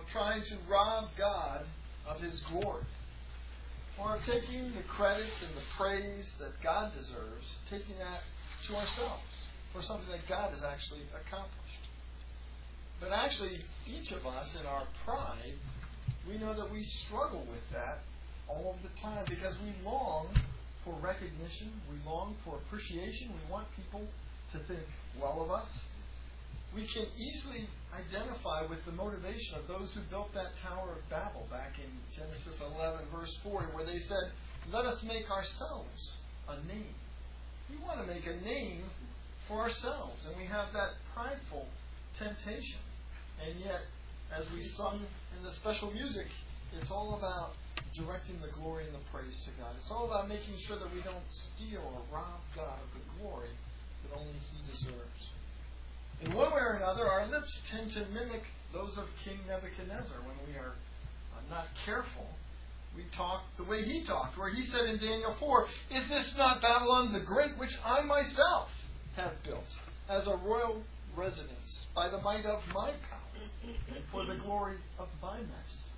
trying to rob God of His glory, or of taking the credit and the praise that God deserves, taking that to ourselves for something that God has actually accomplished. But actually, each of us in our pride, we know that we struggle with that all of the time because we long for recognition, we long for appreciation, we want people to think well of us. We can easily identify with the motivation of those who built that Tower of Babel back in Genesis 11, verse 40, where they said, "Let us make ourselves a name." We want to make a name for ourselves, and we have that prideful temptation. And yet, as we sung in the special music, it's all about directing the glory and the praise to God. It's all about making sure that we don't steal or rob God of the glory that only He deserves. In one way or another, our lips tend to mimic those of King Nebuchadnezzar. When we are not careful, we talk the way he talked, where he said in Daniel 4, "Is this not Babylon the Great, which I myself have built as a royal residence by the might of my power and for the glory of my majesty?"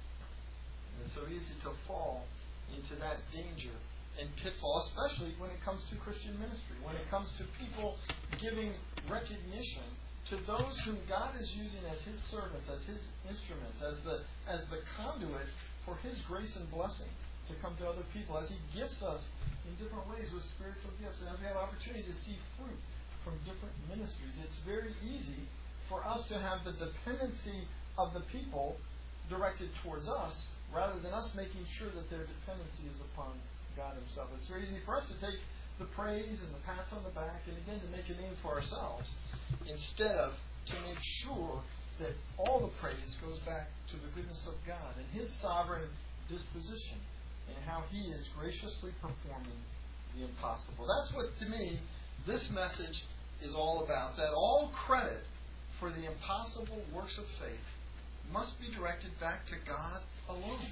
And it's so easy to fall into that danger and pitfall, especially when it comes to Christian ministry, when it comes to people giving recognition to those whom God is using as His servants, as His instruments, as the conduit for His grace and blessing to come to other people, as He gifts us in different ways with spiritual gifts, and as we have opportunity to see fruit from different ministries. It's very easy for us to have the dependency of the people directed towards us, rather than us making sure that their dependency is upon God Himself. It's very easy for us to take the praise and the pats on the back, and again to make a name for ourselves, instead of to make sure that all the praise goes back to the goodness of God and His sovereign disposition and how He is graciously performing the impossible. That's what, to me, this message is all about. That all credit for the impossible works of faith must be directed back to God alone.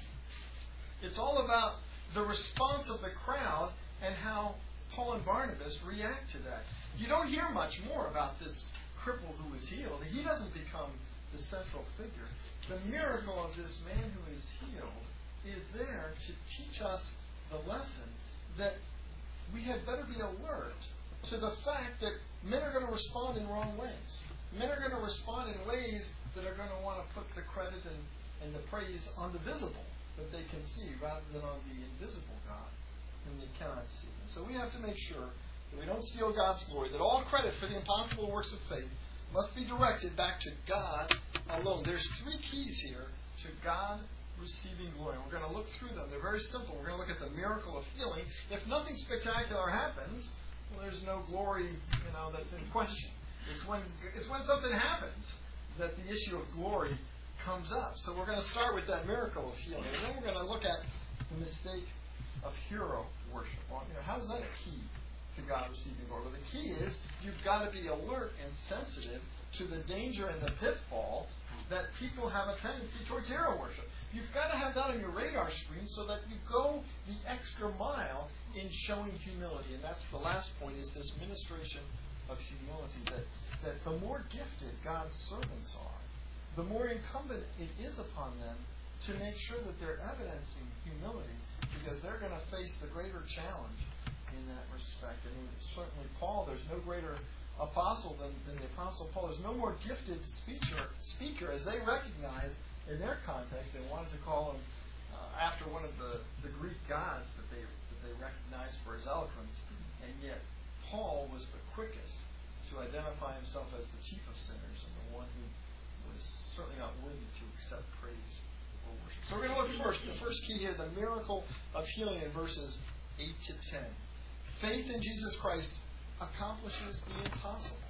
It's all about the response of the crowd and how Paul and Barnabas react to that. You don't hear much more about this cripple who was healed. He doesn't become the central figure. The miracle of this man who is healed is there to teach us the lesson that we had better be alert to the fact that men are going to respond in wrong ways. Men are going to respond in ways that are going to want to put the credit and the praise on the visible that they can see, rather than on the invisible God whom they cannot see. And so we have to make sure that we don't steal God's glory, that all credit for the impossible works of faith must be directed back to God alone. There's three keys here to God receiving glory. And we're going to look through them. They're very simple. We're going to look at the miracle of healing. If nothing spectacular happens, well, there's no glory, that's in question. It's when something happens that the issue of glory comes up. So we're going to start with that miracle of healing. And then we're going to look at the mistake of hero worship. Well, how is that a key to God receiving glory? Well, the key is you've got to be alert and sensitive to the danger and the pitfall that people have a tendency towards hero worship. You've got to have that on your radar screen so that you go the extra mile in showing humility. And that's the last point, is this ministration of humility, that the more gifted God's servants are, the more incumbent it is upon them to make sure that they're evidencing humility, because they're going to face the greater challenge in that respect. And certainly Paul, there's no greater apostle than the Apostle Paul. There's no more gifted speaker, as they recognized in their context. They wanted to call him after one of the Greek gods that they recognized for his eloquence. And yet Paul was the quickest to identify himself as the chief of sinners and the one who was certainly not worthy to accept praise or worship. So we're going to look first. The first key here, the miracle of healing in verses 8 to 10. Faith in Jesus Christ accomplishes the impossible.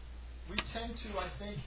We tend to, I think,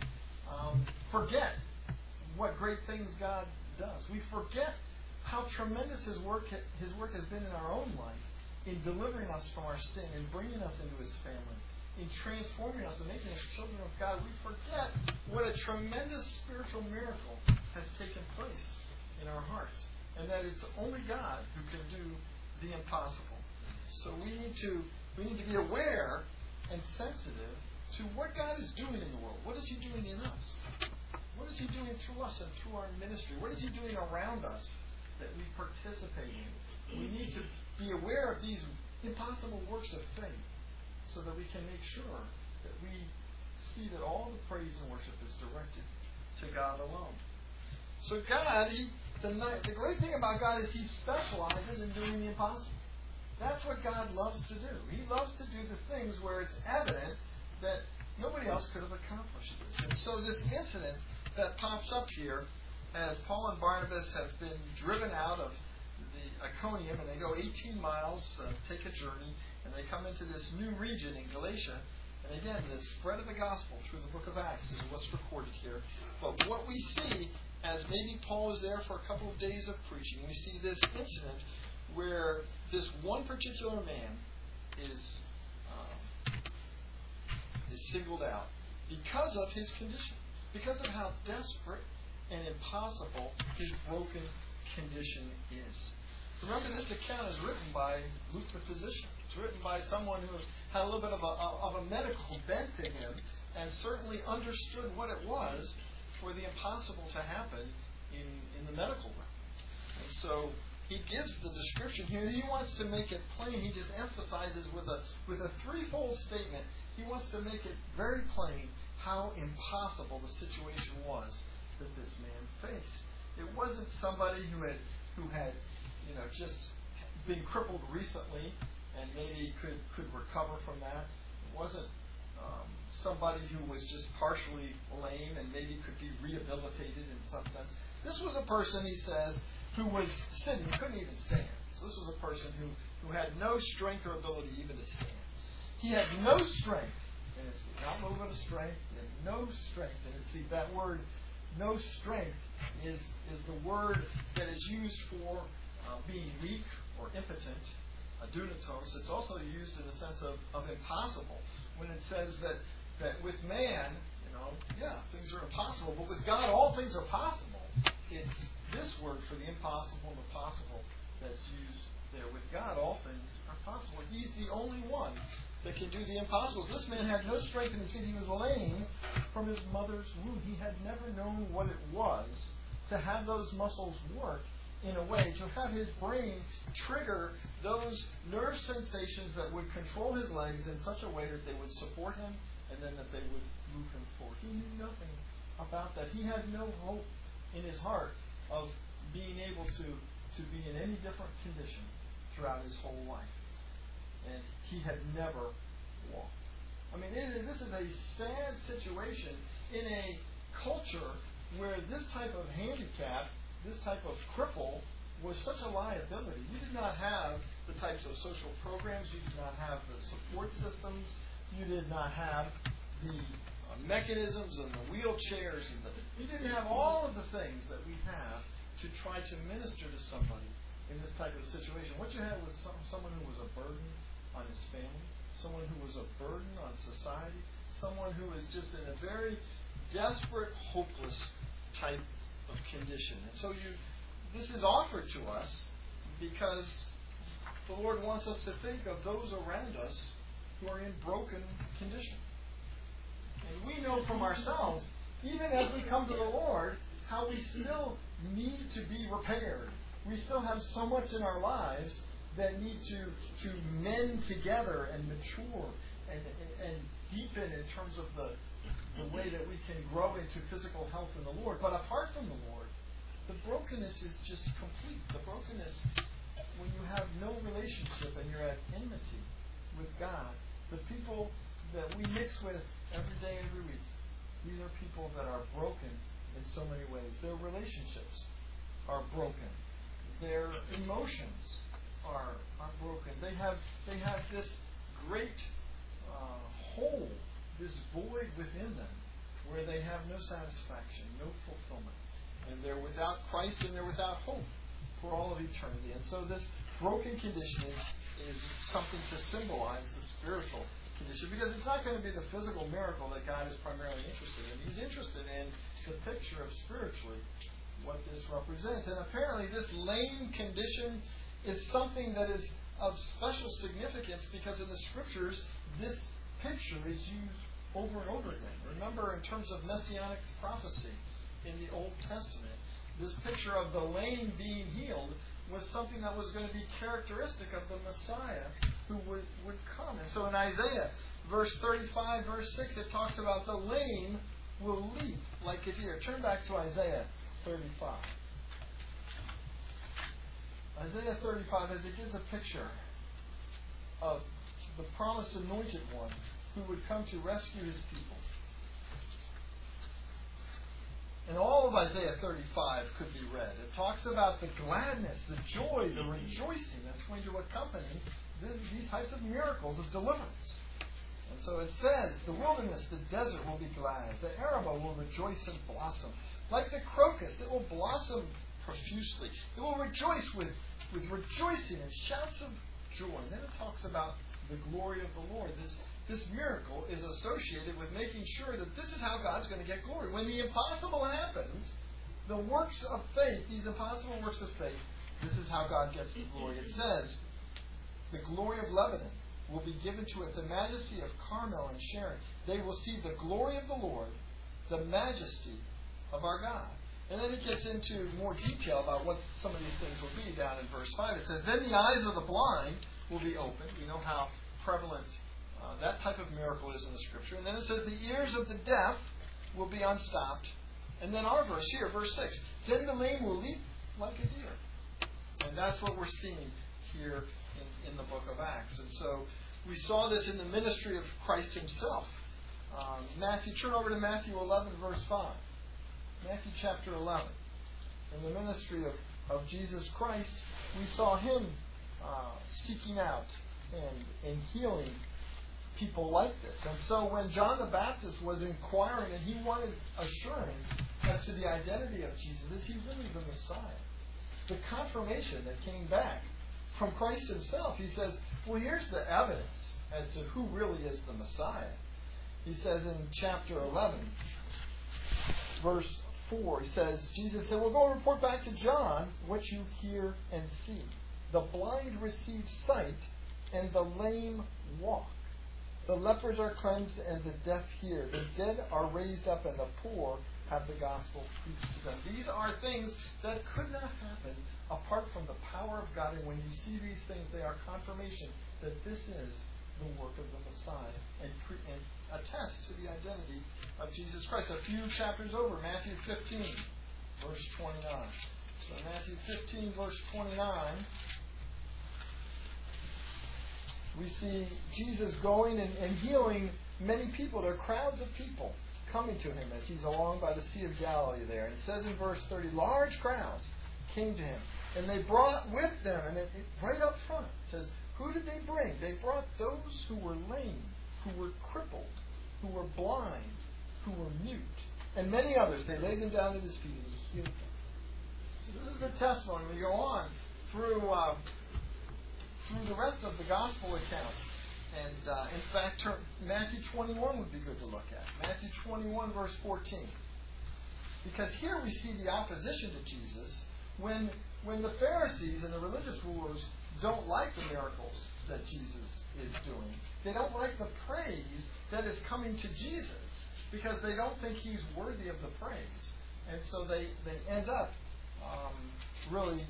forget what great things God does. We forget how tremendous His work has been in our own life, in delivering us from our sin, in bringing us into His family, in transforming us and making us children of God. We forget what a tremendous spiritual miracle has taken place in our hearts, and that it's only God who can do the impossible. So we need to be aware and sensitive to what God is doing in the world. What is He doing in us? What is He doing through us and through our ministry? What is He doing around us that we participate in? We need to be aware of these impossible works of faith so that we can make sure that we see that all the praise and worship is directed to God alone. So God, the great thing about God is He specializes in doing the impossible. That's what God loves to do. He loves to do the things where it's evident that nobody else could have accomplished this. And so this incident that pops up here, as Paul and Barnabas have been driven out of the Iconium, and they go 18 miles, take a journey, and they come into this new region in Galatia. And again, the spread of the gospel through the book of Acts is what's recorded here. But what we see, as maybe Paul is there for a couple of days of preaching, we see this incident where this one particular man is singled out because of his condition, because of how desperate and impossible his broken condition is. Remember, this account is written by Luke the physician. It's written by someone who had a little bit of a medical bent to him and certainly understood what it was for the impossible to happen in the medical realm. And so he gives the description here. He wants to make it plain. He just emphasizes with a threefold statement. He wants to make it very plain how impossible the situation was that this man faced. It wasn't somebody who had just been crippled recently and maybe could recover from that. It wasn't somebody who was just partially lame and maybe could be rehabilitated in some sense. This was a person, he says, who was sitting, couldn't even stand. So this was a person who had no strength or ability even to stand. He had no strength in his feet. Not movement of strength. He had no strength in his feet. That word, no strength, is the word that is used for being weak or impotent, dunatos. It's also used in the sense of impossible. When it says that with man, things are impossible, but with God all things are possible. It's this word for the impossible and the possible that's used there. With God all things are possible. He's the only one that can do the impossible. This man had no strength in his feet. He was lame from his mother's womb. He had never known what it was to have those muscles work in a way, to have his brain trigger those nerve sensations that would control his legs in such a way that they would support him and then that they would move him forward. He knew nothing about that. He had no hope in his heart of being able to be in any different condition throughout his whole life. And he had never walked. I mean, this is a sad situation in a culture where this type of handicap, this type of cripple, was such a liability. You did not have the types of social programs. You did not have the support systems. You did not have the mechanisms and the wheelchairs. You didn't have all of the things that we have to try to minister to somebody in this type of situation. What you had was someone who was a burden on his family, someone who was a burden on society, someone who was just in a very desperate, hopeless type of condition. And so this is offered to us because the Lord wants us to think of those around us who are in broken condition. And we know from ourselves, even as we come to the Lord, how we still need to be repaired. We still have so much in our lives that need to mend together and mature and deepen in terms of the way that we can grow into physical health in the Lord. But apart from the Lord, the brokenness is just complete. The brokenness, when you have no relationship and you're at enmity with God, the people that we mix with every day, every week, these are people that are broken in so many ways. Their relationships are broken. Their emotions are broken. They have this great hole, this void within them, where they have no satisfaction, no fulfillment. And they're without Christ and they're without hope for all of eternity. And so this broken condition is something to symbolize the spiritual condition, because it's not going to be the physical miracle that God is primarily interested in. He's interested in the picture of spiritually what this represents. And apparently this lame condition is something that is of special significance, because in the Scriptures this picture is used over and over again. Remember, in terms of messianic prophecy, in the Old Testament. This picture of the lame being healed was something that was going to be characteristic of the Messiah who would come. And so in Isaiah, verse 35, verse 6, it talks about the lame will leap like a deer. Turn back to Isaiah 35. Isaiah 35, as it gives a picture of the promised anointed one who would come to rescue his people. And all of Isaiah 35 could be read. It talks about the gladness, the joy, the rejoicing that's going to accompany these types of miracles of deliverance. And so it says, the wilderness, the desert will be glad. The Arabah will rejoice and blossom. Like the crocus, it will blossom profusely. It will rejoice with rejoicing and shouts of joy. And then it talks about the glory of the Lord. This miracle is associated with making sure that this is how God's going to get glory. When the impossible happens, the works of faith, these impossible works of faith, this is how God gets the glory. It says, the glory of Lebanon will be given to it, the majesty of Carmel and Sharon. They will see the glory of the Lord, the majesty of our God. And then it gets into more detail about what some of these things will be down in verse 5. It says, then the eyes of the blind will be opened. We know how prevalent that type of miracle is in the Scripture. And then it says, the ears of the deaf will be unstopped. And then our verse here, verse 6, then the lame will leap like a deer. And that's what we're seeing here in the book of Acts. And so we saw this in the ministry of Christ himself. Turn over to Matthew 11, verse 5. Matthew chapter 11. In the ministry of Jesus Christ, we saw him seeking out and healing people like this. And so when John the Baptist was inquiring and he wanted assurance as to the identity of Jesus, is he really the Messiah? The confirmation that came back from Christ himself, he says, well, here's the evidence as to who really is the Messiah. He says in chapter 11, verse 4, he says, Jesus said, well, go and report back to John what you hear and see. The blind receive sight, and the lame walk. The lepers are cleansed, and the deaf hear. The dead are raised up, and the poor have the gospel preached to them. These are things that could not happen apart from the power of God. And when you see these things, they are confirmation that this is the work of the Messiah and attest to the identity of Jesus Christ. A few chapters over, Matthew 15, verse 29. So Matthew 15, verse 29, we see Jesus going and healing many people. There are crowds of people coming to him as he's along by the Sea of Galilee there. And it says in verse 30, large crowds came to him. And they brought with them, and right up front, it says, who did they bring? They brought those who were lame, who were crippled, who were blind, who were mute, and many others. They laid them down at his feet and he healed them. So this is the testimony. We go on through the rest of the gospel accounts. And in fact, Matthew 21 would be good to look at. Matthew 21, verse 14. Because here we see the opposition to Jesus when the Pharisees and the religious rulers don't like the miracles that Jesus is doing. They don't like the praise that is coming to Jesus because they don't think he's worthy of the praise. And so they end up really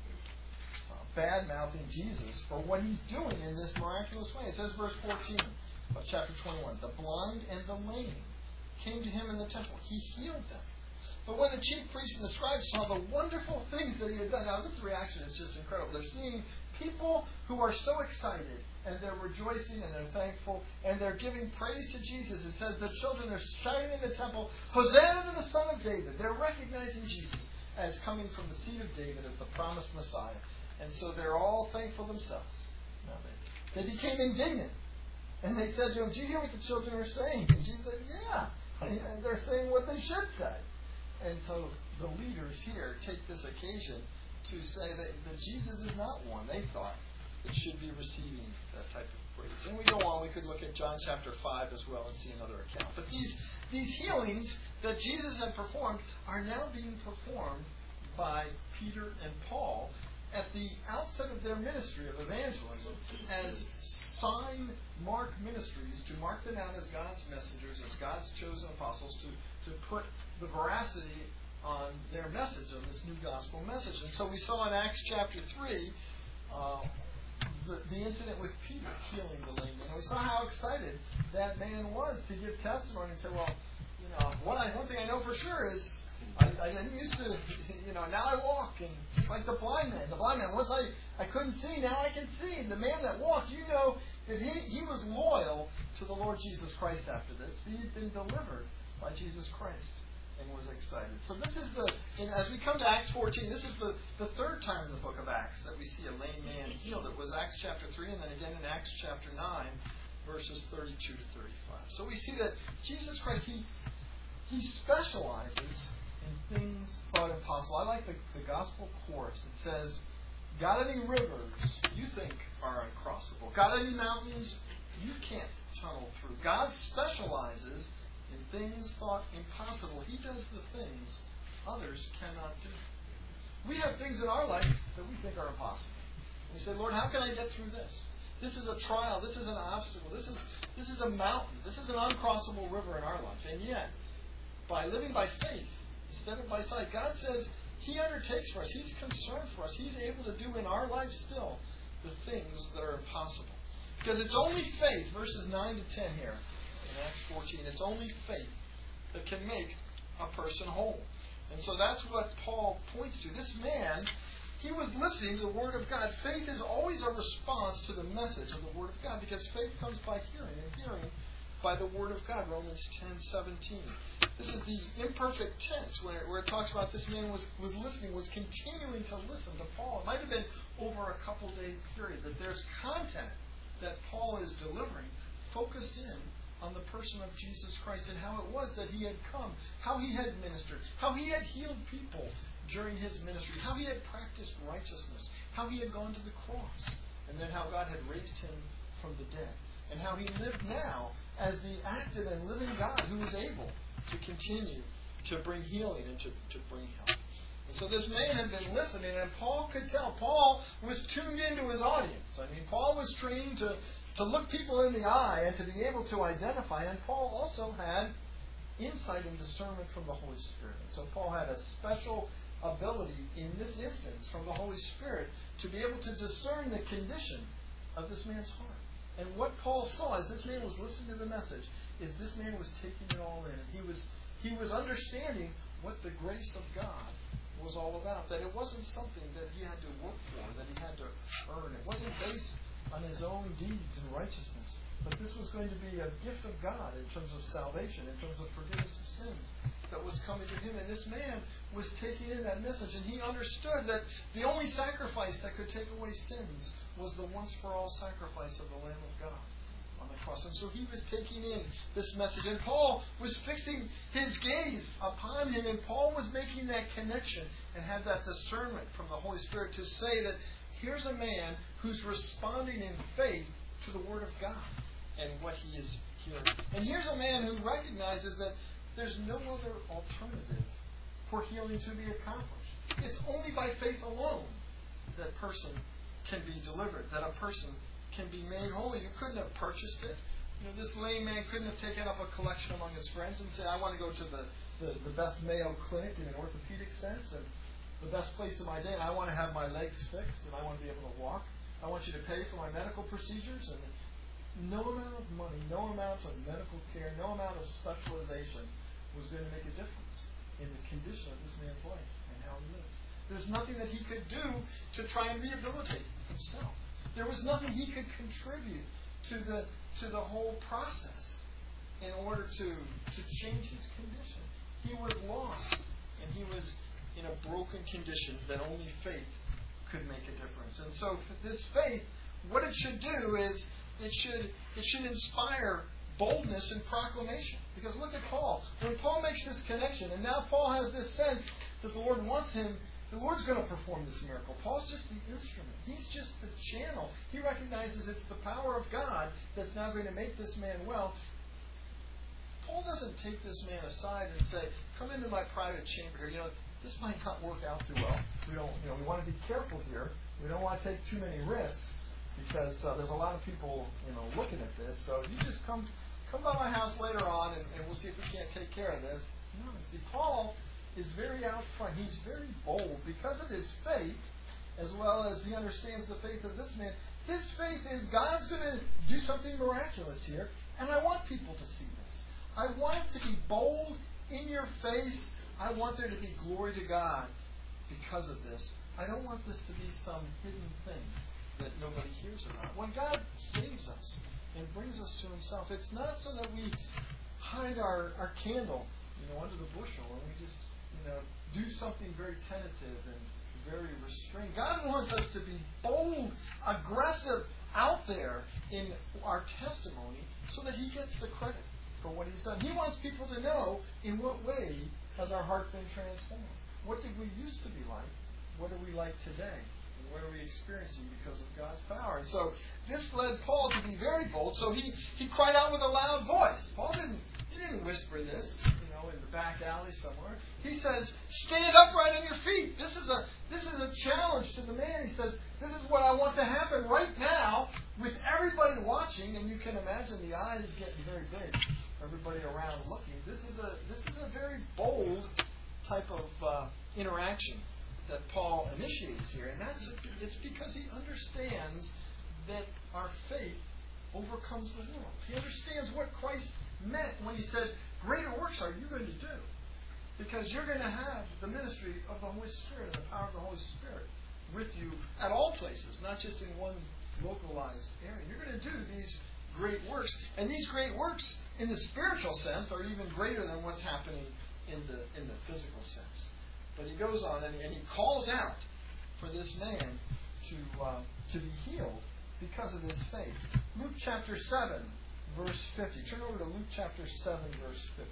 bad-mouthing Jesus for what he's doing in this miraculous way. It says, verse 14 of chapter 21, the blind and the lame came to him in the temple. He healed them. But when the chief priests and the scribes saw the wonderful things that he had done, now this reaction is just incredible. They're seeing people who are so excited, and they're rejoicing, and they're thankful, and they're giving praise to Jesus. It says the children are shouting in the temple, Hosanna to the Son of David. They're recognizing Jesus as coming from the seed of David as the promised Messiah. And so they're all thankful themselves. Now they became indignant. And they said to him, do you hear what the children are saying? And Jesus said, yeah. And they're saying what they should say. And so the leaders here take this occasion to say that Jesus is not one they thought that should be receiving that type of praise. And we go on. We could look at John chapter 5 as well and see another account. But these healings that Jesus had performed are now being performed by Peter and Paul at the outset of their ministry of evangelism as sign mark ministries, to mark them out as God's messengers, as God's chosen apostles, to put the veracity on their message, on this new gospel message. And so we saw in Acts chapter 3 the incident with Peter healing the lame man. And we saw how excited that man was to give testimony and say, well, one thing I know for sure is I didn't used to, now I walk, and just like the blind man. The blind man, once I couldn't see, now I can see. And the man that walked, that he was loyal to the Lord Jesus Christ after this. He had been delivered by Jesus Christ and was excited. So this is as we come to Acts 14, this is the third time in the book of Acts that we see a lame man healed. It was Acts chapter 3 and then again in Acts chapter 9, verses 32 to 35. So we see that Jesus Christ, He specializes in things thought impossible. I like the gospel chorus. It says, got any rivers you think are uncrossable? Got any mountains you can't tunnel through? God specializes in things thought impossible. He does the things others cannot do. We have things in our life that we think are impossible. And we say, Lord, how can I get through this? This is a trial. This is an obstacle. This is a mountain. This is an uncrossable river in our life. And yet, by living by faith instead of by sight, God says He undertakes for us. He's concerned for us. He's able to do in our life still the things that are impossible. Because it's only faith, verses 9 to 10 here in Acts 14, it's only faith that can make a person whole. And so that's what Paul points to. This man, he was listening to the Word of God. Faith is always a response to the message of the Word of God, because faith comes by hearing, and hearing by the Word of God, Romans 10:17. This is the imperfect tense where it talks about this man was listening, was continuing to listen to Paul. It might have been over a couple-day period, that there's content that Paul is delivering focused in on the person of Jesus Christ and how it was that He had come, how He had ministered, how He had healed people during His ministry, how He had practiced righteousness, how He had gone to the cross, and then how God had raised Him from the dead, and how He lived now as the active and living God who is able to continue to bring healing and to bring help. And so this man had been listening, and Paul could tell. Paul was tuned into his audience. I mean, Paul was trained to look people in the eye and to be able to identify. And Paul also had insight and discernment from the Holy Spirit. And so Paul had a special ability in this instance from the Holy Spirit to be able to discern the condition of this man's heart. And what Paul saw as this man was listening to the message is this man was taking it all in. And he was understanding what the grace of God was all about. That it wasn't something that he had to work for, that he had to earn. It wasn't based on his own deeds and righteousness. But this was going to be a gift of God in terms of salvation, in terms of forgiveness of sins that was coming to him. And this man was taking in that message. And he understood that the only sacrifice that could take away sins was the once-for-all sacrifice of the Lamb of God on the cross. And so he was taking in this message. And Paul was fixing his gaze upon him. And Paul was making that connection and had that discernment from the Holy Spirit to say that here's a man who's responding in faith to the Word of God and what he is hearing. And here's a man who recognizes that there's no other alternative for healing to be accomplished. It's only by faith alone that a person can be delivered, that a person can be made whole. You couldn't have purchased it. This lame man couldn't have taken up a collection among his friends and said, I want to go to the best Mayo Clinic in an orthopedic sense and the best place in my day. I want to have my legs fixed and I want to be able to walk. I want you to pay for my medical procedures. And no amount of money, no amount of medical care, no amount of specialization was going to make a difference in the condition of this man's life and how he lived. There's nothing that he could do to try and rehabilitate himself. There was nothing he could contribute to the whole process in order to change his condition. He was lost, and he was in a broken condition that only faith could make a difference. And so this faith, what it should do is it should inspire boldness and proclamation. Because look at Paul. When Paul makes this connection, and now Paul has this sense that the Lord wants him, the Lord's going to perform this miracle. Paul's just the instrument. He's just the channel. He recognizes it's the power of God that's now going to make this man well. Paul doesn't take this man aside and say, come into my private chamber here. This might not work out too well. We want to be careful here. We don't want to take too many risks because there's a lot of people, looking at this. So you just come by my house later on and we'll see if we can't take care of this. No, see, Paul is very out front. He's very bold because of his faith, as well as he understands the faith of this man. His faith is God's going to do something miraculous here, and I want people to see this. I want it to be bold in your face. I want there to be glory to God because of this. I don't want this to be some hidden thing that nobody hears about. When God saves us and brings us to himself, it's not so that we hide our candle, under the bushel, and we just, do something very tentative and very restrained. God wants us to be bold, aggressive, out there in our testimony so that he gets the credit for what he's done. He wants people to know in what way has our heart been transformed. What did we used to be like? What are we like today? And what are we experiencing because of God's power? And so this led Paul to be very bold. So he cried out with a loud voice. Paul didn't whisper this, in the back alley somewhere. He says, stand upright on your feet. This is a challenge to the man. He says, this is what I want to happen right now with everybody watching, and you can imagine the eyes getting very big. Everybody around looking. This is a very bold type of interaction that Paul initiates here, and it's because he understands that our faith overcomes the world. He understands what Christ meant when he said, greater works are you going to do, because you're going to have the ministry of the Holy Spirit and the power of the Holy Spirit with you at all places, not just in one localized area. You're going to do these great works, and these great works in the spiritual sense are even greater than what's happening in the physical sense. But he goes on and he calls out for this man to be healed because of his faith. Luke chapter 7, verse 50. Turn over to Luke chapter 7, verse 50.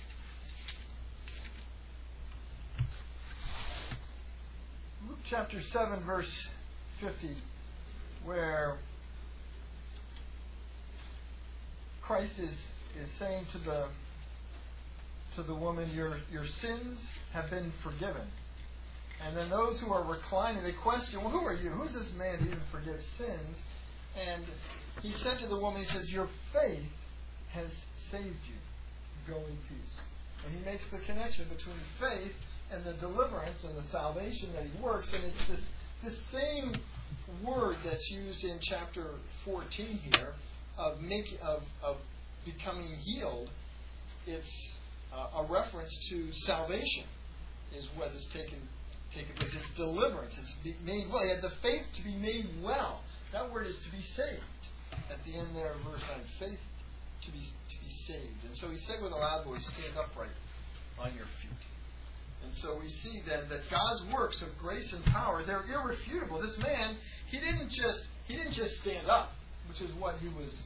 Luke chapter 7, verse 50, where Christ is saying to the woman, your sins have been forgiven. And then those who are reclining, they question, well, who are you? Who's this man to even forgive sins? And he said to the woman, he says, your faith has saved you. Go in peace. And he makes the connection between faith and the deliverance and the salvation that he works. And it's this same word that's used in chapter 14 here of becoming healed. It's a reference to salvation is what is taken place. It's deliverance. It's made well. He had the faith to be made well. That word is to be saved. At the end there, verse 9, faith to be saved. And so he said with a loud voice, stand upright on your feet. And so we see then that God's works of grace and power, they're irrefutable. This man, he didn't just stand up, which is what he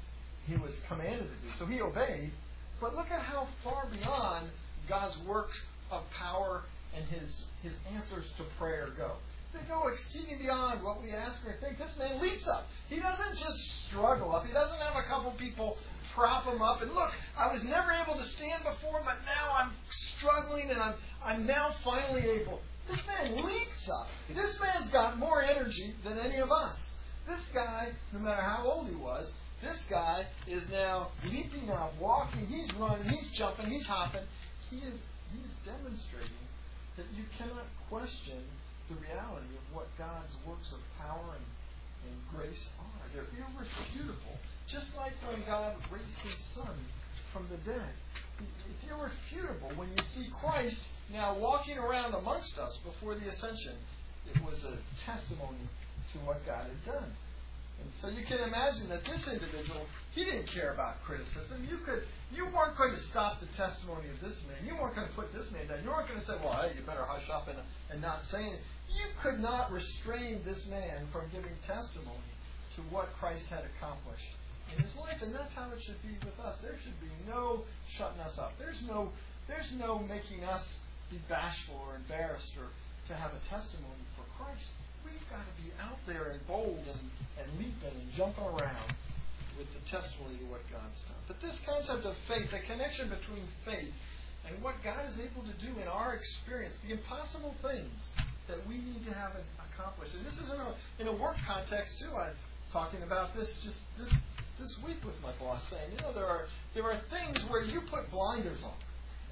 was commanded to do. So he obeyed. But look at how far beyond God's works of power and his answers to prayer go. They go exceeding beyond what we ask or think. This man leaps up. He doesn't just struggle up. He doesn't have a couple people prop him up. And look, I was never able to stand before, but now I'm struggling and I'm now finally able. This man leaps up. This man's got more energy than any of us. This guy, no matter how old he was, this guy is now leaping up, walking, he's running, he's jumping, he's hopping. He is demonstrating that you cannot question the reality of what God's works of power and grace are. They're irrefutable. Just like when God raised his Son from the dead. It's irrefutable when you see Christ now walking around amongst us before the ascension. It was a testimony to what God had done. And so you can imagine that this individual, he didn't care about criticism. You weren't going to stop the testimony of this man. You weren't going to put this man down. You weren't going to say, well, hey, you better hush up and not say anything. You could not restrain this man from giving testimony to what Christ had accomplished in his life. And that's how it should be with us. There should be no shutting us up. There's no making us be bashful or embarrassed or to have a testimony for Christ. We've got to be out there and bold and leaping and jumping around with the testimony to what God's done. But this concept of faith, the connection between faith and what God is able to do in our experience, the impossible things that we need to have accomplished. And this is in a work context too. I'm talking about this just this week with my boss, saying, there are things where you put blinders on.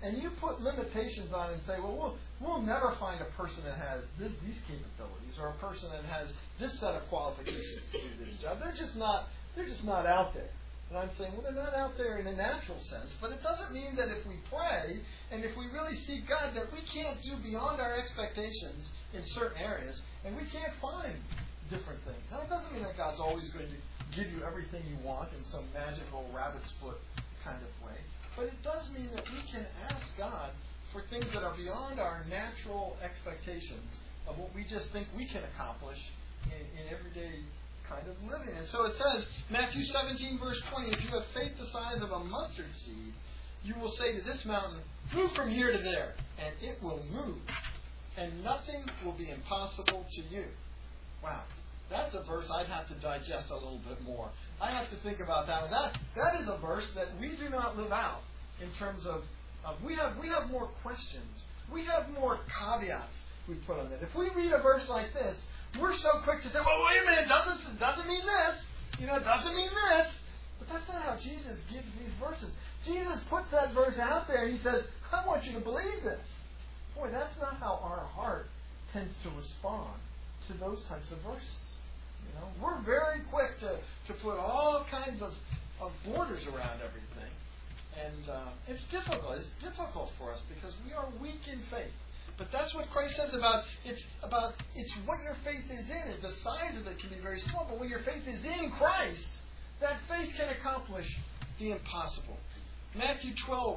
and you put limitations on it and say, well, we'll never find a person that has these capabilities, or a person that has this set of qualifications to do this job. They're just not out there. And I'm saying, well, they're not out there in a natural sense, but it doesn't mean that if we pray and if we really seek God that we can't do beyond our expectations in certain areas, and we can't find different things. Now, it doesn't mean that God's always going to give you everything you want in some magical rabbit's foot kind of way, but it does mean that we can ask God for things that are beyond our natural expectations of what we just think we can accomplish in everyday kind of living. And so it says, Matthew 17, verse 20, if you have faith the size of a mustard seed, you will say to this mountain, move from here to there, and it will move, and nothing will be impossible to you. Wow. That's a verse I'd have to digest a little bit more. I have to think about that. That is a verse that we do not live out in terms of we have more questions. We have more caveats we put on it. If we read a verse like this, we're so quick to say, well, wait a minute, it doesn't mean this. It doesn't mean this. But that's not how Jesus gives these verses. Jesus puts that verse out there and he says, I want you to believe this. Boy, that's not how our heart tends to respond to those types of verses. We're very quick to put all kinds of borders around everything. And it's difficult. It's difficult for us because we are weak in faith. But that's what Christ says about it's what your faith is in. The size of it can be very small, but when your faith is in Christ, that faith can accomplish the impossible. Matthew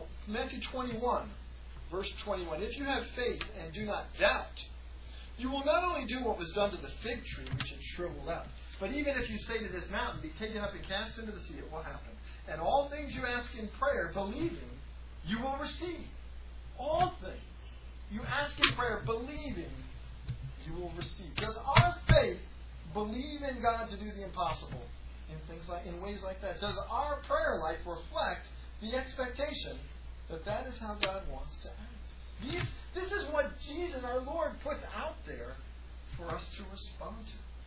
21, verse 21. If you have faith and do not doubt, you will not only do what was done to the fig tree, which had shriveled up, but even if you say to this mountain, be taken up and cast into the sea, it will happen. And all things you ask in prayer, believing, you will receive. All things you ask in prayer, believing, you will receive. Does our faith believe in God to do the impossible in ways like that? Does our prayer life reflect the expectation that is how God wants to act? This is what Jesus, our Lord, puts out there for us to respond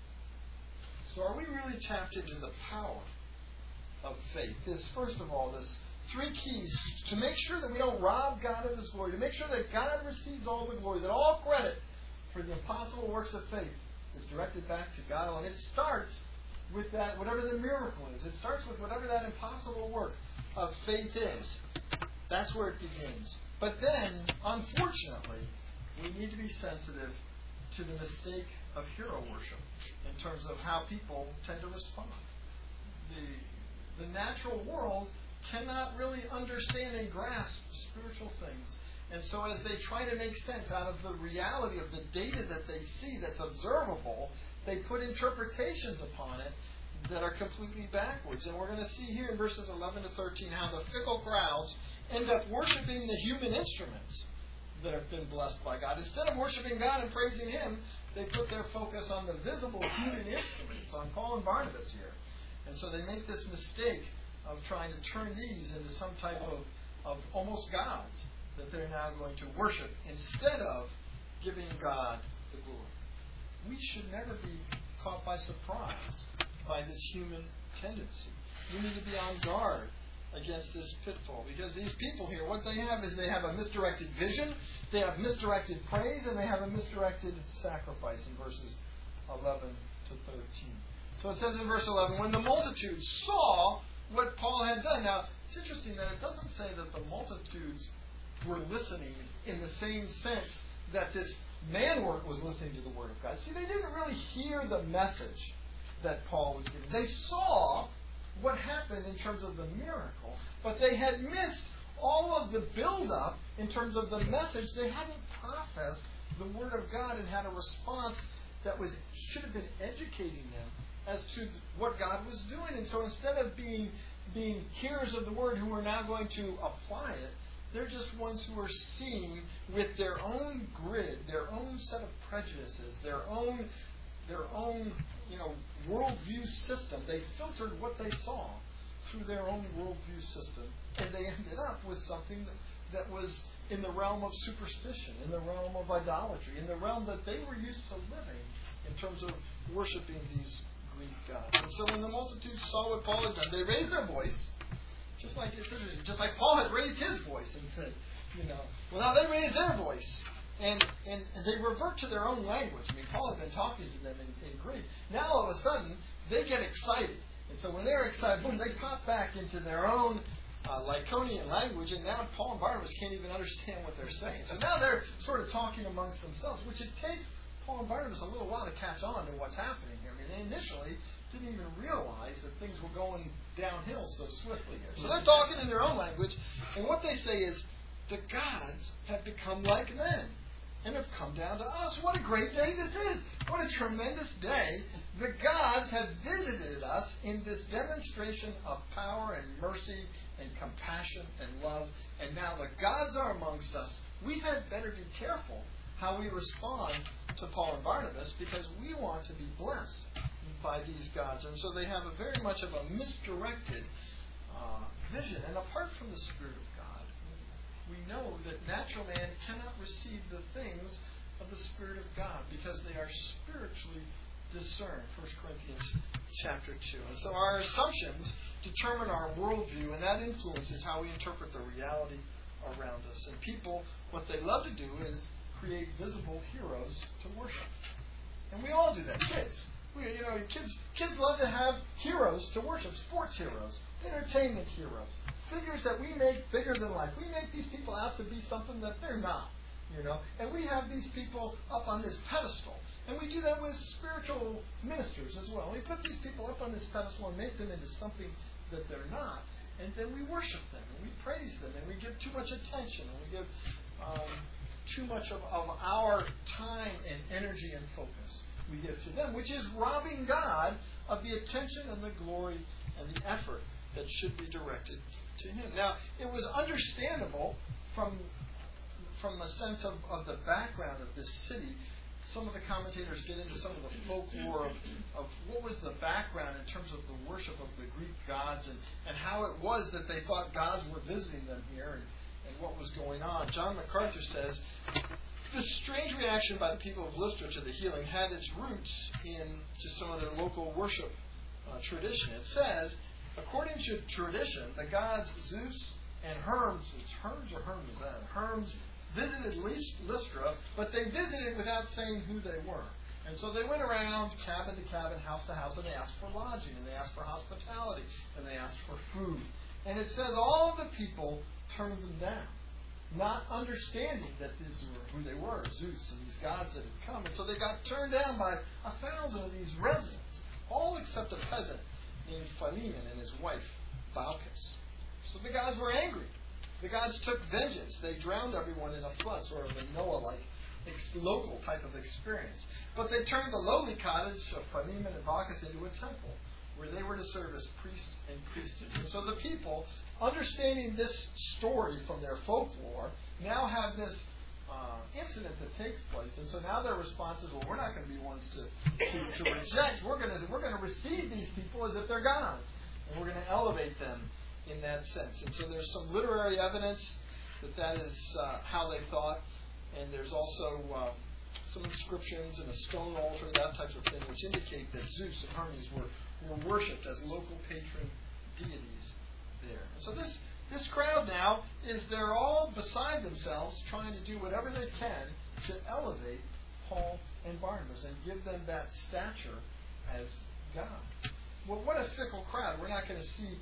to. So are we really tapped into the power of faith? First of all, this 3 keys to make sure that we don't rob God of His glory, to make sure that God receives all the glory, that all credit for the impossible works of faith is directed back to God alone. It starts with that, whatever the miracle is. It starts with whatever that impossible work of faith is. That's where it begins. But then, unfortunately, we need to be sensitive to the mistake of hero worship in terms of how people tend to respond. The natural world cannot really understand and grasp spiritual things. And so as they try to make sense out of the reality of the data that they see that's observable, they put interpretations upon it that are completely backwards. And we're going to see here in verses 11 to 13 how the fickle crowds end up worshiping the human instruments that have been blessed by God. Instead of worshiping God and praising Him, they put their focus on the visible human instruments, on Paul and Barnabas here. And so they make this mistake of trying to turn these into some type of almost gods that they're now going to worship instead of giving God the glory. We should never be caught by surprise by this human tendency. We need to be on guard against this pitfall, because these people here, what they have is they have a misdirected vision, they have misdirected praise, and they have a misdirected sacrifice in verses 11 to 13. So it says in verse 11, when the multitude saw what Paul had done. Now, it's interesting that it doesn't say that the multitudes were listening in the same sense that this man was listening to the Word of God. See, they didn't really hear the message that Paul was giving. They saw what happened in terms of the miracle, but they had missed all of the build-up in terms of the message. They hadn't processed the Word of God and had a response that should have been educating them as to what God was doing. And so instead of being hearers of the Word who are now going to apply it, they're just ones who are seeing with their own grid, their own set of prejudices, their own worldview system. They filtered what they saw through their own worldview system, and they ended up with something that was in the realm of superstition, in the realm of idolatry, in the realm that they were used to living in terms of worshiping these Greek gods. And so when the multitude saw what Paul had done, they raised their voice, just like Paul had raised his voice and said, Well, now they raise their voice. And they revert to their own language. I mean, Paul had been talking to them in Greek. Now, all of a sudden, they get excited. And so when they're excited, boom, they pop back into their own Lycaonian language, and now Paul and Barnabas can't even understand what they're saying. So now they're sort of talking amongst themselves, which it takes Paul and Barnabas a little while to catch on to what's happening here. I mean, they initially didn't even realize that things were going downhill so swiftly here. So they're talking in their own language, and what they say is, the gods have become like men and have come down to us. What a great day this is. What a tremendous day. The gods have visited us in this demonstration of power and mercy and compassion and love. And now the gods are amongst us. We had better be careful how we respond to Paul and Barnabas, because we want to be blessed by these gods. And so they have a very much of a misdirected vision. And apart from the Spirit of God, we know that natural man cannot receive the things of the Spirit of God because they are spiritually discerned. 1 Corinthians chapter 2. And so our assumptions determine our worldview, and that influences how we interpret the reality around us. And people, what they love to do is create visible heroes to worship. And we all do that. Kids. Kids love to have heroes to worship. Sports heroes. Entertainment heroes. Figures that we make bigger than life. We make these people out to be something that they're not. And we have these people up on this pedestal. And we do that with spiritual ministers as well. We put these people up on this pedestal and make them into something that they're not. And then we worship them and we praise them and we give too much attention and we give too much of our time and energy and focus we give to them, which is robbing God of the attention and the glory and the effort that should be directed to Him. Now, it was understandable from a sense of the background of this city. Some of the commentators get into some of the folklore of what was the background in terms of the worship of the Greek gods and how it was that they thought gods were visiting them here and what was going on. John MacArthur says, this strange reaction by the people of Lystra to the healing had its roots in just some of their local worship tradition. It says, according to tradition, the gods Zeus and Hermes, it's Hermes or Hermes, Hermes visited Lystra, but they visited without saying who they were. And so they went around cabin to cabin, house to house, and they asked for lodging, and they asked for hospitality, and they asked for food. And it says all of the people turned them down, not understanding that these were who they were, Zeus and these gods that had come. And so they got turned down by 1,000 of these residents, all except a peasant named Philemon and his wife, Baucis. So the gods were angry. The gods took vengeance. They drowned everyone in a flood, sort of a Noah-like local type of experience. But they turned the lowly cottage of Philemon and Baucis into a temple, where they were to serve as priests and priestesses. And so the people, understanding this story from their folklore, now have this incident that takes place. And so now their response is, well, we're not going to be ones to reject. We're going to receive these people as if they're gods. And we're going to elevate them in that sense. And so there's some literary evidence that is how they thought. And there's also some inscriptions and a stone altar, that type of thing, which indicate that Zeus and Hermes were worshipped as local patron deities there. And so this crowd now they're all beside themselves trying to do whatever they can to elevate Paul and Barnabas and give them that stature as God. Well, what a fickle crowd. We're not going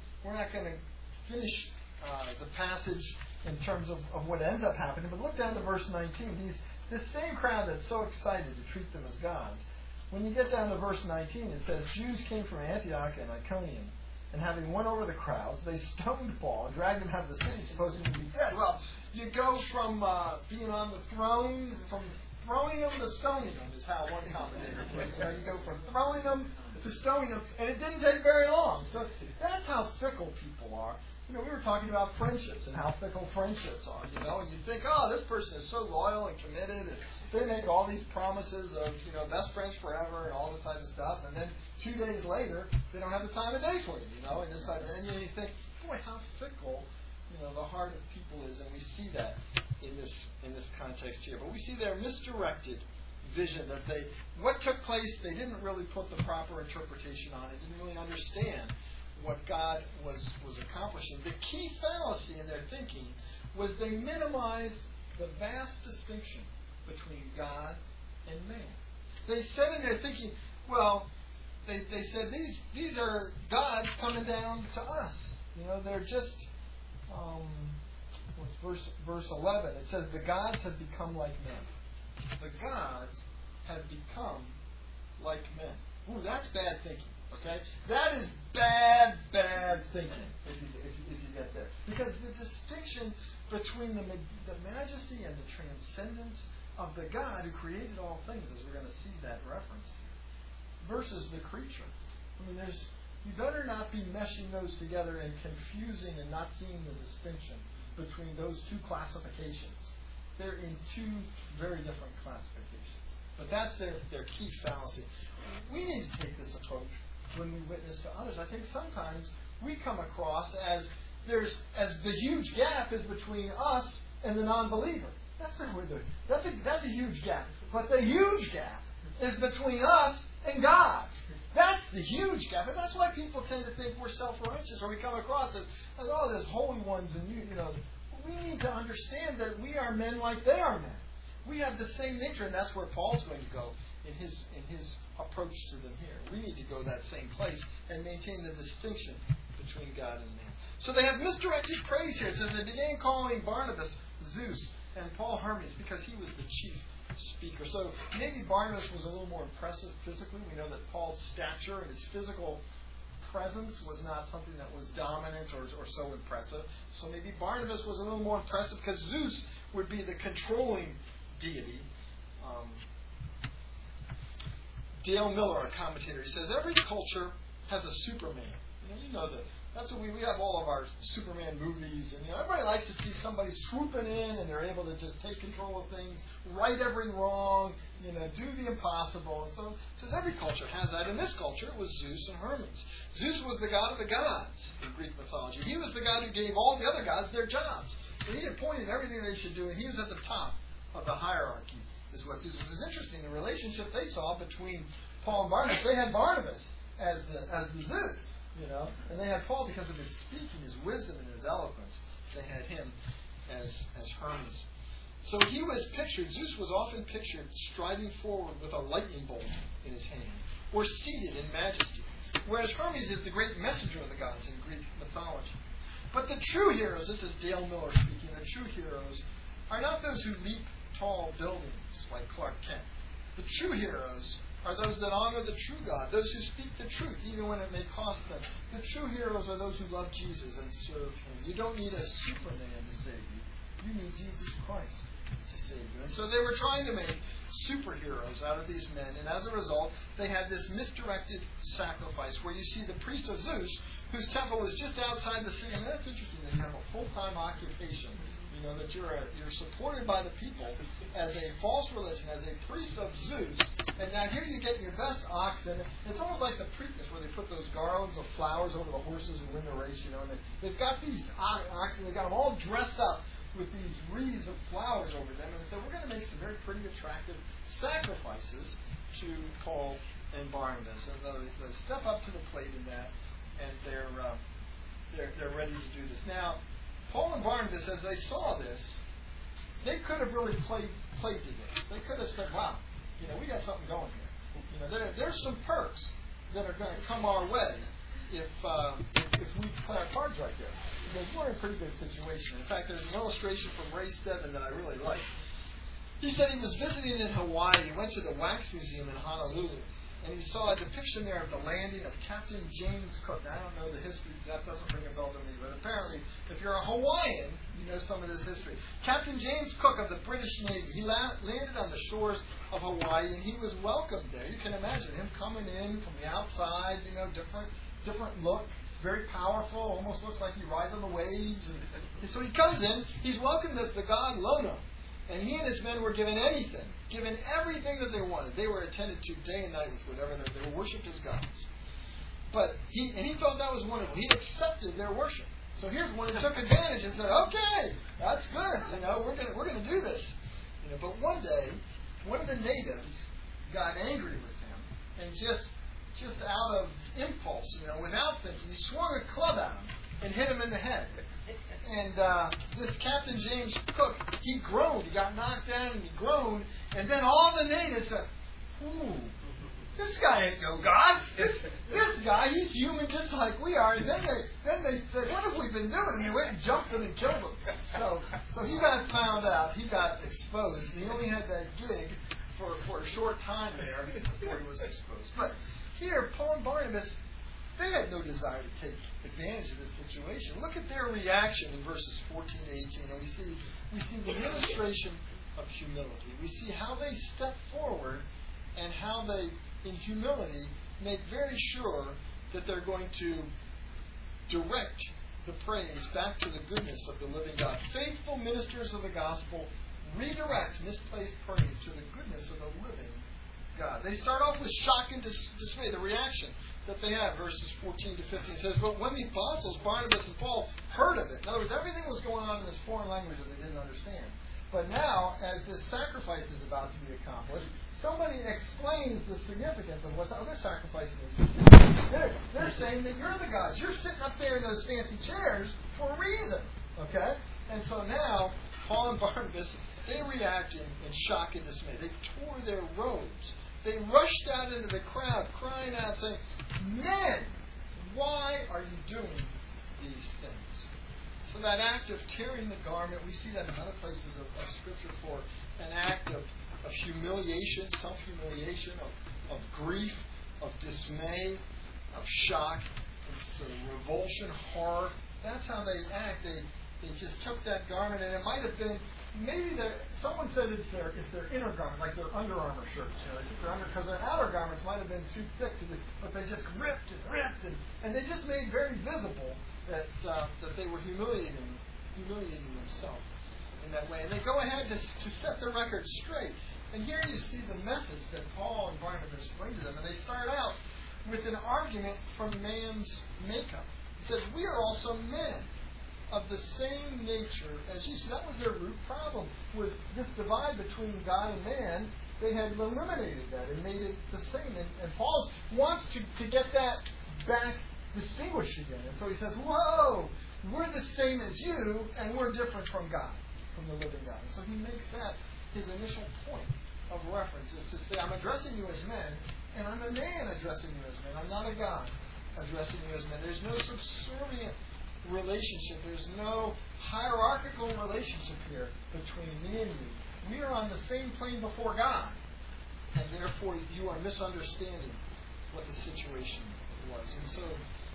to finish the passage in terms of what ends up happening, but look down to verse 19. This same crowd that's so excited to treat them as gods, when you get down to verse 19, it says, Jews came from Antioch and Iconium, and having won over the crowds, they stoned Paul and dragged him out of the city, supposing him to be dead. Well, you go from being on the throne, from throwing him to stoning him, is how one commentator put it. You go from throwing him to stoning him, and it didn't take very long. So that's how fickle people are. We were talking about friendships and how fickle friendships are, and you think, oh, this person is so loyal and committed, and they make all these promises of, best friends forever and all this type of stuff, and then 2 days later, they don't have the time of day for you, and this type of, and you think, boy, how fickle, the heart of people is, and we see that in this context here. But we see their misdirected vision that what took place, they didn't really put the proper interpretation on it, didn't really understand what God was accomplishing. The key fallacy in their thinking was they minimized the vast distinction between God and man. They sat in there thinking, well, they said these are gods coming down to us. They're just verse 11. It says the gods have become like men. The gods have become like men. Ooh, that's bad thinking. Okay, that is bad thinking. If you get there, because the distinction between the majesty and the transcendence of the God who created all things, as we're going to see that referenced here, versus the creature. I mean, you better not be meshing those together and confusing and not seeing the distinction between those two classifications. They're in two very different classifications. But that's their key fallacy. We need to take this approach when we witness to others. I think sometimes we come across as the huge gap is between us and the non-believer. That's not where that's a huge gap. But the huge gap is between us and God. That's the huge gap. And that's why people tend to think we're self-righteous, or we come across as there's holy ones, and we need to understand that we are men like they are men. We have the same nature, and that's where Paul's going to go in his approach to them here. We need to go that same place and maintain the distinction between God and man. So they have misdirected praise here. It says they began calling Barnabas Zeus and Paul Hermes because he was the chief speaker. So maybe Barnabas was a little more impressive physically. We know that Paul's stature and his physical presence was not something that was dominant or so impressive. So maybe Barnabas was a little more impressive because Zeus would be the controlling deity. Dale Miller, a commentator, he says every culture has a Superman. You know that. That's what we have all of our Superman movies, and everybody likes to see somebody swooping in and they're able to just take control of things, right every wrong, do the impossible. And so it says every culture has that. In this culture, it was Zeus and Hermes. Zeus was the god of the gods in Greek mythology. He was the god who gave all the other gods their jobs. So he appointed everything they should do, and he was at the top of the hierarchy, is what Zeus was. It's interesting, the relationship they saw between Paul and Barnabas. They had Barnabas as the Zeus. And they had Paul because of his speaking, his wisdom, and his eloquence. They had him as Hermes. So he was pictured, Zeus was often pictured striding forward with a lightning bolt in his hand, or seated in majesty, whereas Hermes is the great messenger of the gods in Greek mythology. But the true heroes, this is Dale Miller speaking, the true heroes are not those who leap tall buildings like Clark Kent. The true heroes are those that honor the true God, those who speak the truth, even when it may cost them. The true heroes are those who love Jesus and serve Him. You don't need a Superman to save you. You need Jesus Christ to save you. And so they were trying to make superheroes out of these men, and as a result, they had this misdirected sacrifice where you see the priest of Zeus, whose temple was just outside the city. And that's interesting that you have a full-time occupation. That you're supported by the people as a false religion, as a priest of Zeus. And now here you get your best oxen. It's almost like the Preakness where they put those garlands of flowers over the horses who win the race. And they've got these oxen. They've got them all dressed up with these wreaths of flowers over them. And they said, we're going to make some very pretty, attractive sacrifices to Paul and Barnabas. And they step up to the plate in that, and they're ready to do this. Now, Paul and Barnabas, as they saw this, they could have really played to this. They could have said, wow, we got something going here. There's some perks that are going to come our way if we play our cards right there. Because we're in a pretty good situation. In fact, there's an illustration from Ray Stebbin that I really like. He said he was visiting in Hawaii. He went to the Wax Museum in Honolulu. And he saw a depiction there of the landing of Captain James Cook. Now, I don't know the history. That doesn't ring a bell to me. But apparently, if you're a Hawaiian, you know some of this history. Captain James Cook of the British Navy, he landed on the shores of Hawaii, and he was welcomed there. You can imagine him coming in from the outside, different look, very powerful, almost looks like he rides on the waves. And so he comes in. He's welcomed as the god Lono. And he and his men were given everything that they wanted. They were attended to day and night with whatever they were worshipped as gods. But he thought that was wonderful. He accepted their worship. So here's one who took advantage and said, "Okay, that's good. We're gonna do this." But one day, one of the natives got angry with him and just out of impulse, without thinking, he swung a club at him and hit him in the head. this Captain James Cook, he groaned. He got knocked down and he groaned. And then all the natives said, ooh, this guy ain't no God. This guy, he's human just like we are. And then they said, what have we been doing? And they went and jumped him and killed him. So he got found out. He got exposed. He only had that gig for a short time there before he was exposed. But here, Paul and Barnabas, they had no desire to take advantage of this situation. Look at their reaction in verses 14 to 18. And we see the illustration of humility. We see how they step forward and how they, in humility, make very sure that they're going to direct the praise back to the goodness of the living God. Faithful ministers of the gospel redirect misplaced praise to the goodness of the living God. They start off with shock and dismay, the reaction that they have. Verses 14 to 15 says, but when the apostles, Barnabas and Paul, heard of it, in other words, everything was going on in this foreign language that they didn't understand. But now, as this sacrifice is about to be accomplished, somebody explains the significance of what other sacrificing is. They're saying that you're the gods. You're sitting up there in those fancy chairs for a reason. Okay? And so now, Paul and Barnabas, they react in shock and dismay. They tore their robes. They rushed out into the crowd, crying out, saying, men, why are you doing these things? So that act of tearing the garment, we see that in other places of Scripture for an act of humiliation, self-humiliation, of grief, of dismay, of shock, of revulsion, horror. That's how they act. They just took that garment, and it might have been, maybe someone says it's their inner garment, like their Under Armour shirts. Because their outer garments might have been too thick, but they just ripped and they just made very visible that they were humiliating themselves in that way. And they go ahead to set the record straight. And here you see the message that Paul and Barnabas bring to them. And they start out with an argument from man's makeup. It says, we are also men of the same nature as you. So that was their root problem, was this divide between God and man. They had eliminated that and made it the same. And Paul wants to get that back distinguished again. And so he says, whoa, we're the same as you, and we're different from God, from the living God. And so he makes that his initial point of reference, is to say, I'm addressing you as men, and I'm a man addressing you as men. I'm not a God addressing you as men. There's no subservient relationship. There's no hierarchical relationship here between me and you. We are on the same plane before God, and therefore you are misunderstanding what the situation was. And so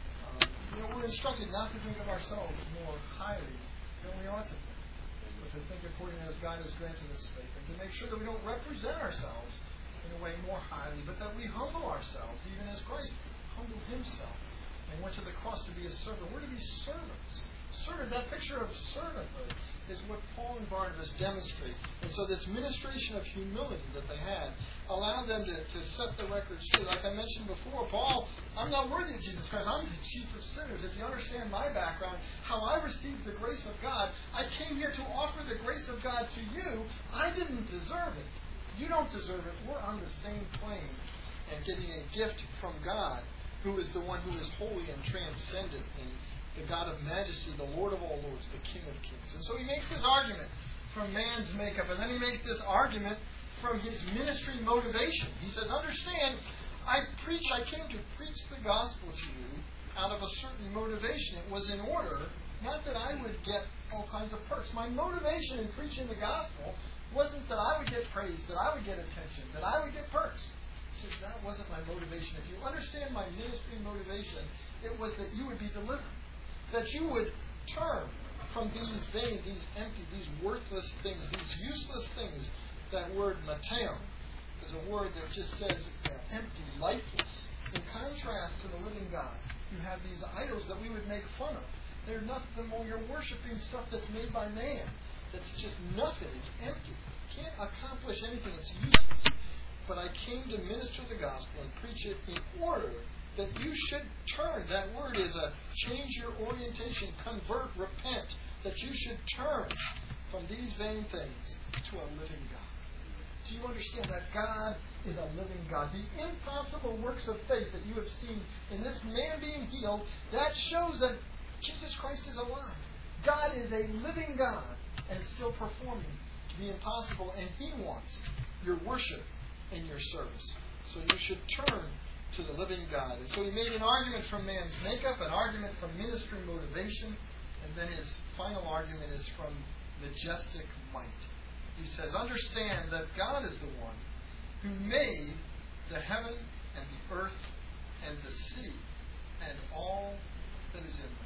we're instructed not to think of ourselves more highly than we ought to think, but to think according as God has granted us faith, and to make sure that we don't represent ourselves in a way more highly, but that we humble ourselves, even as Christ humbled himself and went to the cross to be a servant. We're to be servants. That picture of servanthood is what Paul and Barnabas demonstrate. And so this ministration of humility that they had allowed them to set the record straight. Like I mentioned before, Paul, I'm not worthy of Jesus Christ. I'm the chief of sinners. If you understand my background, how I received the grace of God, I came here to offer the grace of God to you. I didn't deserve it. You don't deserve it. We're on the same plane and getting a gift from God, who is the one who is holy and transcendent and the God of majesty, the Lord of all lords, the King of kings. And so he makes this argument from man's makeup, and then he makes this argument from his ministry motivation. He says, understand, I came to preach the gospel to you out of a certain motivation. It was in order, not that I would get all kinds of perks. My motivation in preaching the gospel wasn't that I would get praise, that I would get attention, that I would get perks. He says, that wasn't my motivation. If you understand my ministry motivation, it was that you would be delivered. That you would turn from these vain, these empty, these worthless things, these useless things. That word mateo is a word that just says empty, lifeless. In contrast to the living God, you have these idols that we would make fun of. They're nothing more. You're worshiping stuff that's made by man. That's just nothing. It's empty. It can't accomplish anything. It's useless. But I came to minister the gospel and preach it in order that you should turn. That word is a change your orientation, convert, repent. That you should turn from these vain things to a living God. Do you understand that God is a living God? The impossible works of faith that you have seen in this man being healed, that shows that Jesus Christ is alive. God is a living God and still performing the impossible, and He wants your worship and your service. So you should turn to the living God. And so he made an argument from man's makeup, an argument from ministry motivation, and then his final argument is from majestic might. He says, understand that God is the one who made the heaven and the earth and the sea and all that is in them.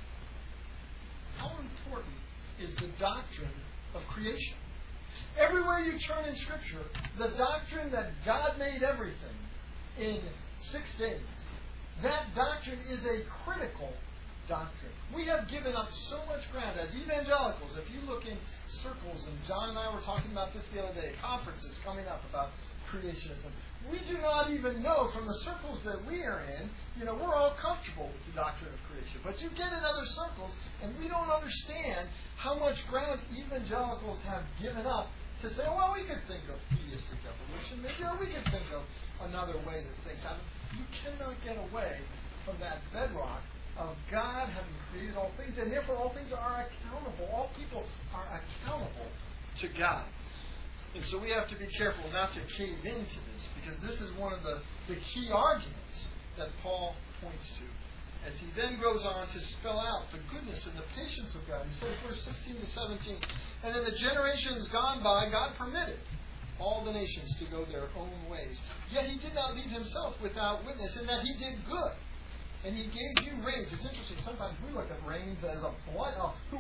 How important is the doctrine of creation? Everywhere you turn in Scripture, the doctrine that God made everything in 6 days, that doctrine is a critical doctrine. We have given up so much ground as evangelicals. If you look in circles, and John and I were talking about this the other day, conferences coming up about creationism. We do not even know from the circles that we are in, we're all comfortable with the doctrine of creation. But you get in other circles, and we don't understand how much ground evangelicals have given up to say, well, we could think of theistic evolution, maybe, or we could think of another way that things happen. You cannot get away from that bedrock of God having created all things, and therefore all things are accountable. All people are accountable to God. And so we have to be careful not to cave into this, because this is one of the key arguments that Paul points to, as he then goes on to spell out the goodness and the patience of God. He says, verse 16 to 17, and in the generations gone by, God permitted all the nations to go their own ways. Yet he did not leave himself without witness, in that he did good. And he gave you rains. It's interesting. Sometimes we look at rains as a blight.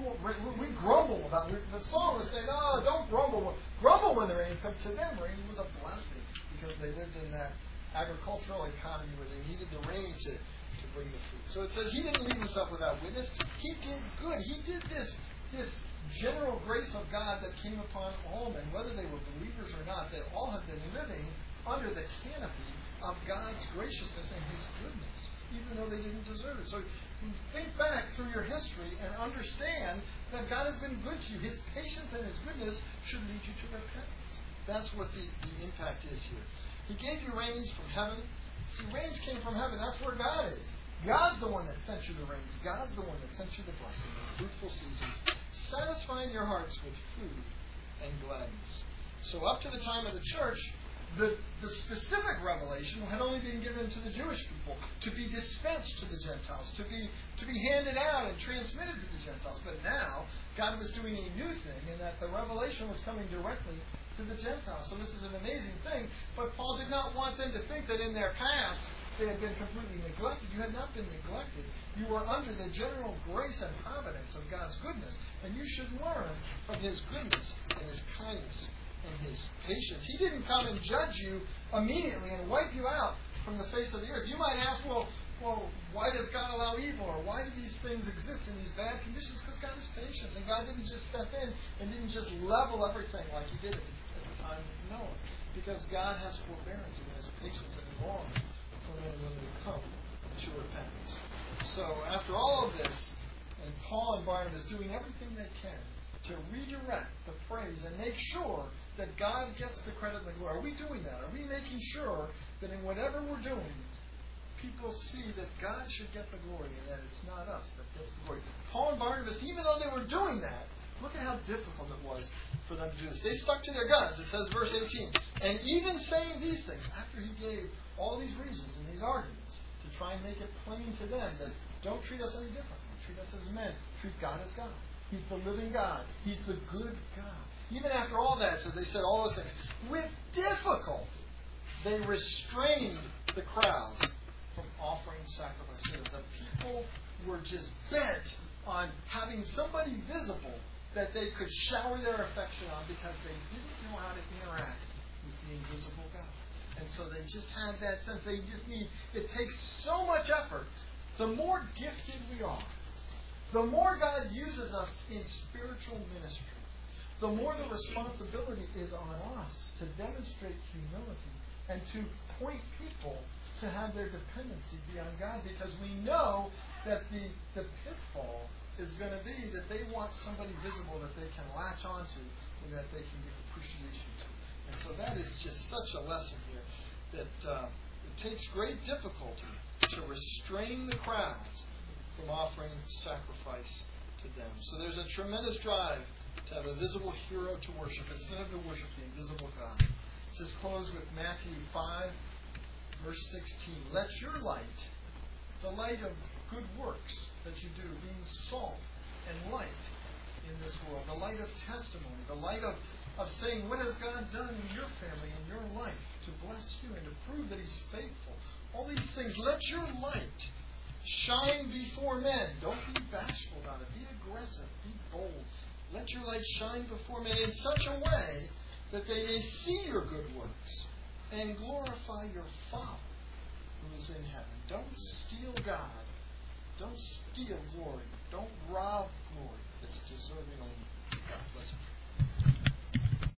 We grumble about it. The psalmist said, don't grumble. Grumble when the rains come. To them, rain was a blessing, because they lived in that agricultural economy where they needed the rain to bring the food. So it says he didn't leave himself without witness. He did good. He did this general grace of God that came upon all men, whether they were believers or not. They all have been living under the canopy of God's graciousness and His goodness, even though they didn't deserve it. So think back through your history and understand that God has been good to you. His patience and His goodness should lead you to repentance. That's what the impact is here. He gave you rains from heaven. See, rains came from heaven. That's where God is. God's the one that sent you the rains. God's the one that sent you the blessing, the fruitful seasons, satisfying your hearts with food and gladness. So up to the time of the church, the specific revelation had only been given to the Jewish people, to be dispensed to the Gentiles, to be handed out and transmitted to the Gentiles. But now, God was doing a new thing, in that the revelation was coming directly to the Gentiles. So this is an amazing thing. But Paul did not want them to think that in their past they had been completely neglected. You had not been neglected. You were under the general grace and providence of God's goodness. And you should learn from His goodness and His kindness and His patience. He didn't come and judge you immediately and wipe you out from the face of the earth. You might ask, well, why does God allow evil? Or why do these things exist in these bad conditions? Because God is patient. And God didn't just step in and didn't just level everything like He did at the time of Noah. Because God has forbearance and has patience, and He longs for men and women to come to repentance. So after all of this, and Paul and Barnabas doing everything they can to redirect the praise and make sure that God gets the credit and the glory. Are we doing that? Are we making sure that in whatever we're doing, people see that God should get the glory and that it's not us that gets the glory? Paul and Barnabas, even though they were doing that, look at how difficult it was for them to do this. They stuck to their guns. It says, verse 18, and even saying these things, after he gave all these reasons and these arguments to try and make it plain to them that don't treat us any differently. Treat us as men. Treat God as God. He's the living God. He's the good God. Even after all that, so they said all those things. With difficulty, they restrained the crowd from offering sacrifices. The people were just bent on having somebody visible that they could shower their affection on, because they didn't know how to interact with the invisible God. And so they just had that sense. They just need, it takes so much effort. The more gifted we are, the more God uses us in spiritual ministry, the more the responsibility is on us to demonstrate humility and to point people to have their dependency be on God, because we know that the pitfall is going to be that they want somebody visible that they can latch onto and that they can give appreciation to. And so that is just such a lesson here, that it takes great difficulty to restrain the crowds from offering sacrifice to to them. So there's a tremendous drive to have a visible hero to worship instead of to worship the invisible God. This is closed with Matthew 5, verse 16. Let your light, the light of good works that you do, being salt and light in this world, the light of testimony, the light of saying, what has God done in your family, in your life, to bless you and to prove that He's faithful. All these things. Let your light shine before men. Don't be bashful about it. Be aggressive. Be bold. Let your light shine before men in such a way that they may see your good works and glorify your Father who is in heaven. Don't steal God. Don't steal glory. Don't rob glory that's deserving only God. Let's pray.